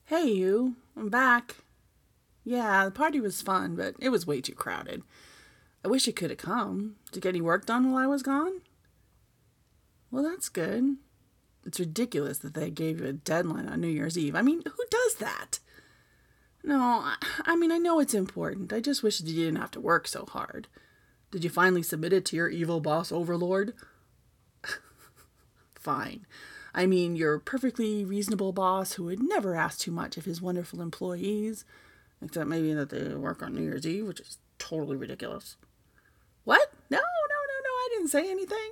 Hey, you. I'm back. Yeah, the party was fun, but it was way too crowded. I wish you could have come. Did you get any work done while I was gone? Well, that's good. It's ridiculous that they gave you a deadline on New Year's Eve. I mean, who does that? No, I know it's important. I just wish that you didn't have to work so hard. Did you finally submit it to your evil boss overlord? Fine. I mean, your perfectly reasonable boss who would never ask too much of his wonderful employees, except maybe that they work on New Year's Eve, which is totally ridiculous. What? No, I didn't say anything.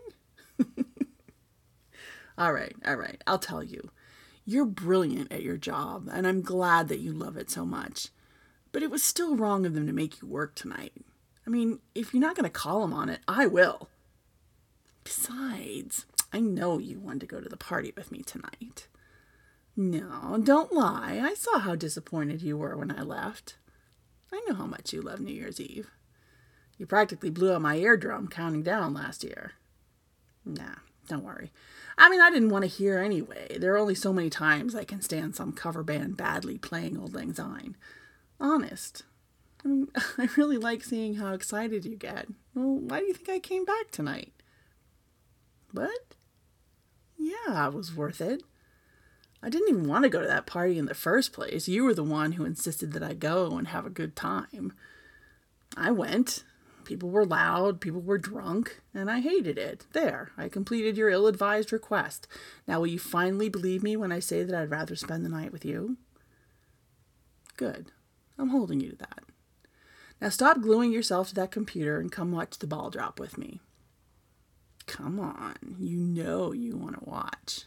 All right, I'll tell you. You're brilliant at your job, and I'm glad that you love it so much. But it was still wrong of them to make you work tonight. I mean, if you're not going to call them on it, I will. Besides, I know you wanted to go to the party with me tonight. No, don't lie. I saw how disappointed you were when I left. I know how much you love New Year's Eve. You practically blew out my eardrum counting down last year. Nah, don't worry. I mean, I didn't want to hear anyway. There are only so many times I can stand some cover band badly playing Old Lang Syne. Honest. I mean, I really like seeing how excited you get. Well, why do you think I came back tonight? What? Yeah, it was worth it. I didn't even want to go to that party in the first place. You were the one who insisted that I go and have a good time. I went. People were loud, people were drunk, and I hated it. There, I completed your ill-advised request. Now will you finally believe me when I say that I'd rather spend the night with you? Good. I'm holding you to that. Now stop gluing yourself to that computer and come watch the ball drop with me. Come on, you know you want to watch.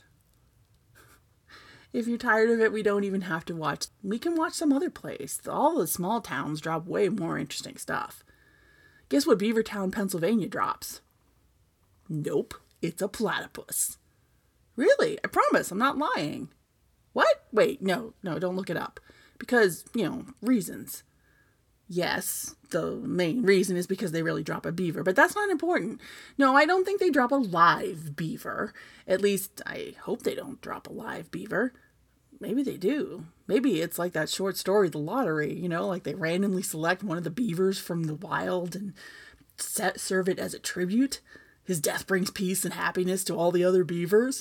If you're tired of it, we don't even have to watch. We can watch some other place. All the small towns drop way more interesting stuff. Guess what Beavertown, Pennsylvania drops? Nope, it's a platypus. Really? I promise, I'm not lying. What? Wait, no, don't look it up. Because, reasons. Yes, the main reason is because they really drop a beaver, but that's not important. No, I don't think they drop a live beaver. At least, I hope they don't drop a live beaver. Maybe they do. Maybe it's like that short story, The Lottery, like they randomly select one of the beavers from the wild and serve it as a tribute. His death brings peace and happiness to all the other beavers.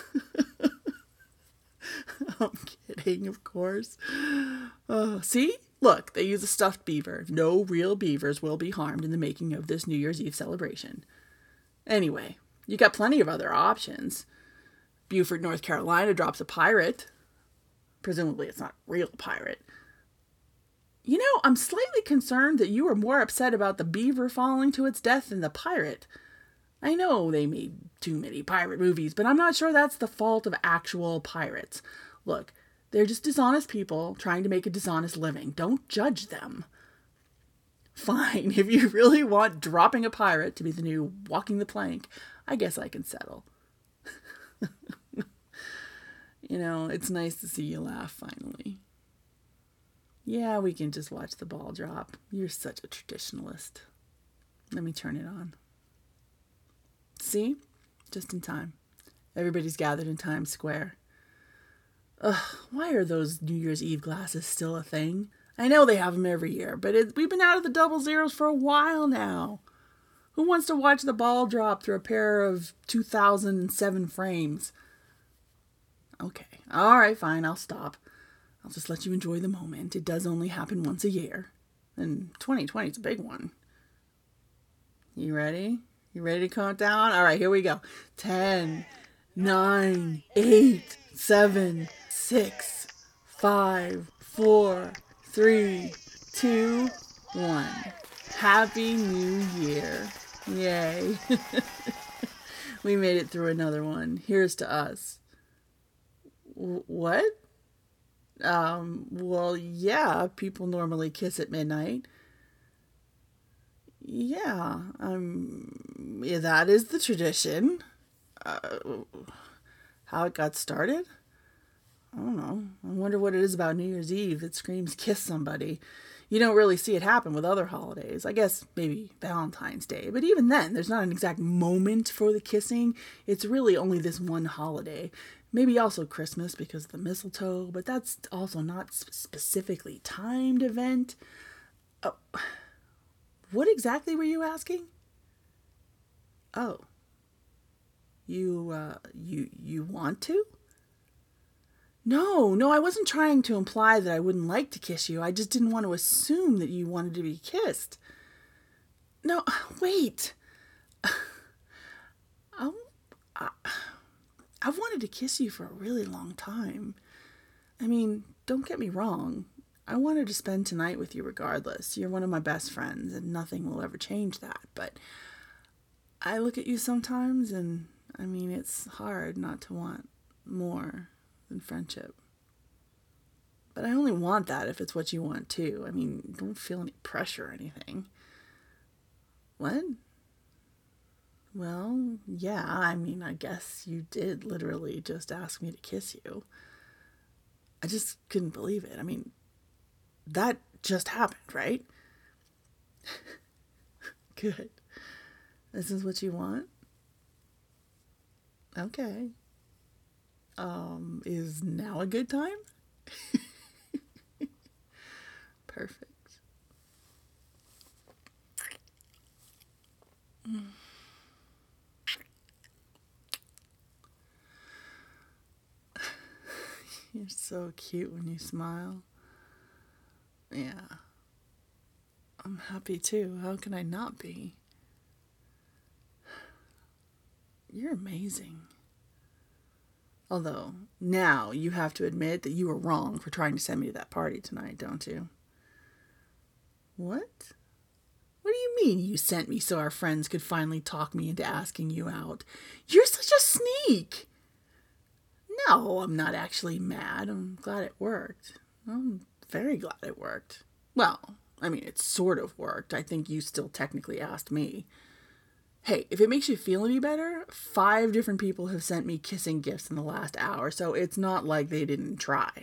I'm kidding, of course. See? Look, they use a stuffed beaver. No real beavers will be harmed in the making of this New Year's Eve celebration. Anyway, you got plenty of other options. Beaufort, North Carolina drops a pirate. Presumably it's not a real pirate. I'm slightly concerned that you are more upset about the beaver falling to its death than the pirate. I know they made too many pirate movies, but I'm not sure that's the fault of actual pirates. Look, they're just dishonest people trying to make a dishonest living. Don't judge them. Fine, if you really want dropping a pirate to be the new walking the plank, I guess I can settle. It's nice to see you laugh finally. Yeah, we can just watch the ball drop. You're such a traditionalist. Let me turn it on. See? Just in time. Everybody's gathered in Times Square. Ugh, why are those New Year's Eve glasses still a thing? I know they have them every year, but we've been out of the double zeros for a while now. Who wants to watch the ball drop through a pair of 2007 frames? Okay, all right, fine, I'll stop. I'll just let you enjoy the moment. It does only happen once a year. And 2020 is a big one. You ready? You ready to count down? All right, here we go. 10, 9, 8, 7, 6, 5, 4, 3, 2, 1. Happy New Year. Yay. We made it through another one. Here's to us. What? Well, yeah, people normally kiss at midnight. Yeah, yeah, that is the tradition. How it got started? I don't know. I wonder what it is about New Year's Eve that screams kiss somebody. You don't really see it happen with other holidays. I guess maybe Valentine's Day. But even then, there's not an exact moment for the kissing. It's really only this one holiday. Maybe also Christmas because of the mistletoe, but that's also not specifically timed event. Oh, what exactly were you asking? Oh, you want to? No, I wasn't trying to imply that I wouldn't like to kiss you. I just didn't want to assume that you wanted to be kissed. No, wait. I, I, I've wanted to kiss you for a really long time. I mean, don't get me wrong. I wanted to spend tonight with you regardless. You're one of my best friends, and nothing will ever change that. But I look at you sometimes, and I mean, it's hard not to want more than friendship. But I only want that if it's what you want too. I mean, don't feel any pressure or anything. What? Well, yeah, I mean, I guess you did literally just ask me to kiss you. I just couldn't believe it. I mean, that just happened, right? Good. This is what you want? Okay. Is now a good time? Perfect. You're so cute when you smile. Yeah. I'm happy too. How can I not be? You're amazing. Although, now you have to admit that you were wrong for trying to send me to that party tonight, don't you? What? What do you mean you sent me so our friends could finally talk me into asking you out? You're such a sneak! No, I'm not actually mad. I'm glad it worked. I'm very glad it worked. Well, I mean, it sort of worked. I think you still technically asked me. Hey, if it makes you feel any better, 5 different people have sent me kissing gifts in the last hour, so it's not like they didn't try.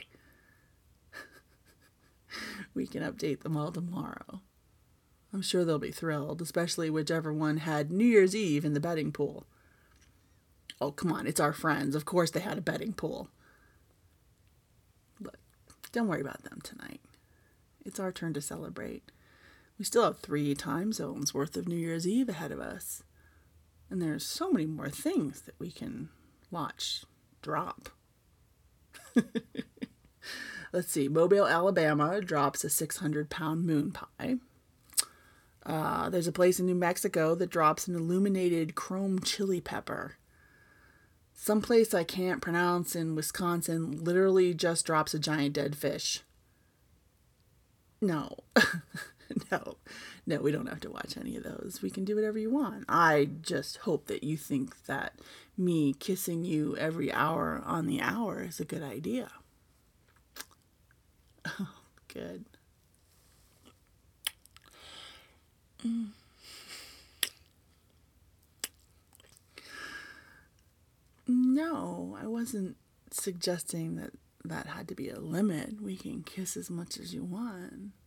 We can update them all tomorrow. I'm sure they'll be thrilled, especially whichever one had New Year's Eve in the betting pool. Oh, come on, it's our friends. Of course they had a betting pool. Look, don't worry about them tonight. It's our turn to celebrate. We still have 3 time zones worth of New Year's Eve ahead of us. And there's so many more things that we can watch drop. Let's see. Mobile, Alabama drops a 600-pound moon pie. There's a place in New Mexico that drops an illuminated chrome chili pepper. Someplace I can't pronounce in Wisconsin literally just drops a giant dead fish. No. No, we don't have to watch any of those. We can do whatever you want. I just hope that you think that me kissing you every hour on the hour is a good idea. Oh, good. No, I wasn't suggesting that had to be a limit. We can kiss as much as you want.